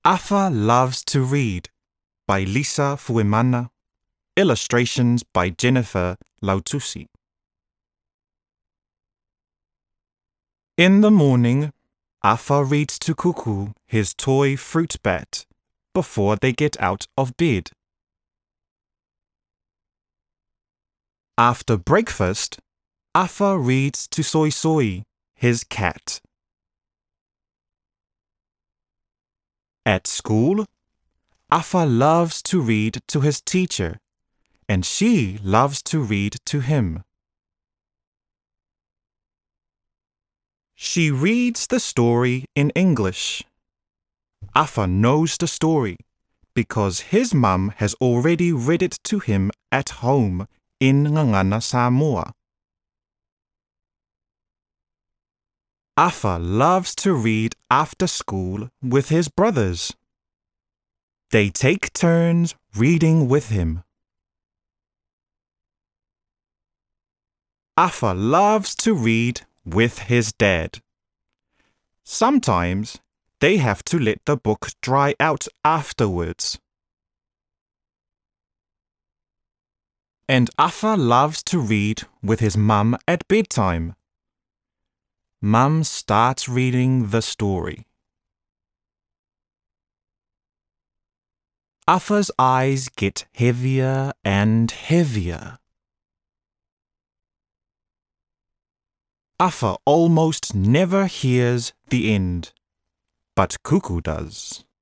Afa Loves to Read by Lisa Fuemana. Illustrations by Jennifer Lautusi. In the morning, Afa reads to Kuku his toy fruit bat before they get out of bed. After breakfast, Afa reads to Soy Soy, his cat. At school, Afa loves to read to his teacher, and she loves to read to him. She reads the story in English. Afa knows the story because his mum has already read it to him at home in Ngangana, Samoa. Afa loves to read after school with his brothers. They take turns reading with him. Afa loves to read with his dad. Sometimes they have to let the book dry out afterwards. And Afa loves to read with his mum at bedtime. Mum starts reading the story. Afa's eyes get heavier and heavier. Afa almost never hears the end, but Kuku does.